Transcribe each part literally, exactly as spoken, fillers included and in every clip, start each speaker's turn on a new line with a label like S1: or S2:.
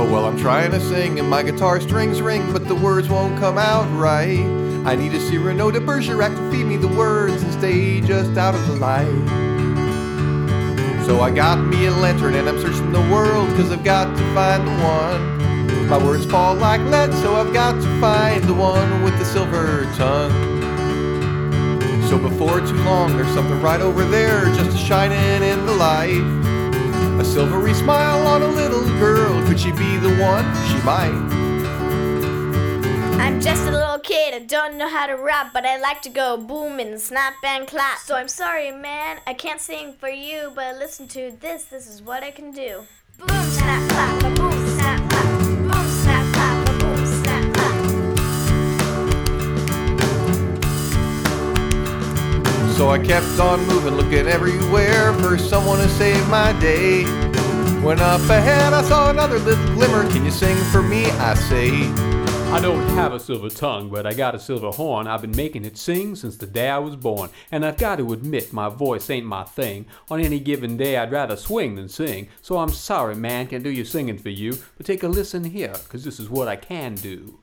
S1: Oh well, I'm trying to sing and my guitar strings ring, but the words won't come out right. I need a Cyrano de Bergerac to feed me the words and stay just out of the light. So I got me a lantern and I'm searching the world, cause I've got to find the one. My words fall like lead, so I've got to find the one with the silver tongue. So before too long, there's something right over there, just shining in the light. A silvery smile on a little girl, could she be the one? She might.
S2: I'm just a little kid, I don't know how to rap, but I like to go boom and snap and clap. So I'm sorry, man, I can't sing for you, but listen to this, this is what I can do. Boom, snap, clap, a boom, snap, clap. Boom, snap, clap, a boom, snap, clap.
S1: So I kept on moving, looking everywhere for someone to save my day. When up ahead I saw another little glimmer, can you sing for me, I say.
S3: I don't have a silver tongue, but I got a silver horn. I've been making it sing since the day I was born. And I've got to admit, my voice ain't my thing. On any given day, I'd rather swing than sing. So I'm sorry, man, can't do your singing for you. But take a listen here, cause this is what I can do.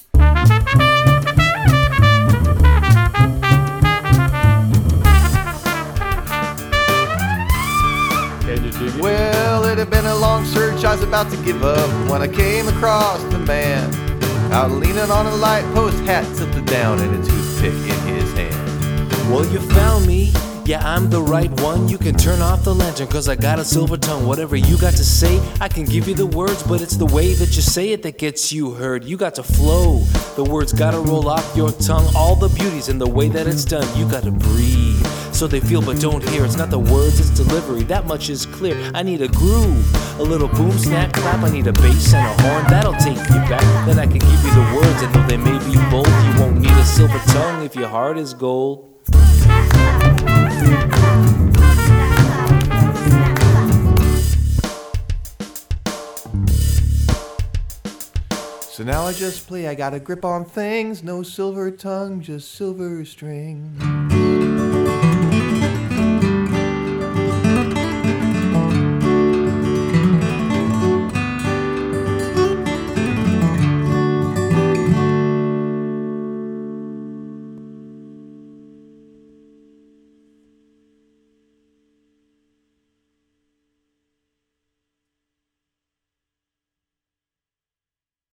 S3: Can you dig it?
S1: Well, it had been a long search, I was about to give up when I came across the man out leaning on a light post, hat tilted down and a toothpick in his hand.
S4: Well, you found me, yeah, I'm the right one. You can turn off the lantern, cause I got a silver tongue. Whatever you got to say, I can give you the words, but it's the way that you say it that gets you heard. You got to flow, the words gotta roll off your tongue. All the beauty's in the way that it's done. You gotta breathe, so they feel but don't hear. It's not the words, it's delivery, that much is clear. I need a groove, a little boom, snap, clap. I need a bass and a horn, that'll take you back. Then I can give you the words, and though they may be bold, you won't need a silver tongue if your heart is gold.
S1: So now I just play, I got a grip on things, no silver tongue, just silver string.